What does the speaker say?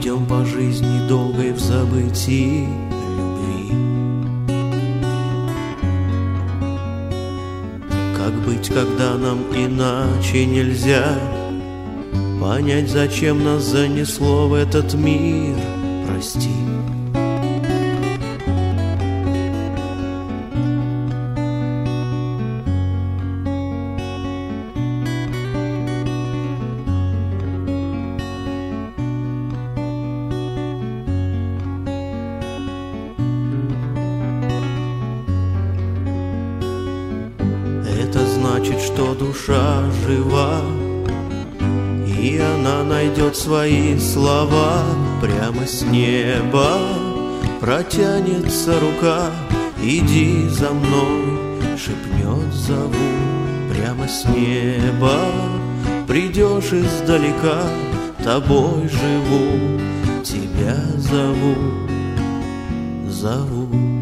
Идем по жизни долгой в забытии любви. Как быть, когда нам иначе нельзя понять, зачем нас занесло в этот мир? Прости. Это значит, что душа жива, и она найдет свои слова. Прямо с неба протянется рука. Иди за мной, шепнет, зову. Прямо с неба придешь издалека. Тобой живу, тебя зову, зову.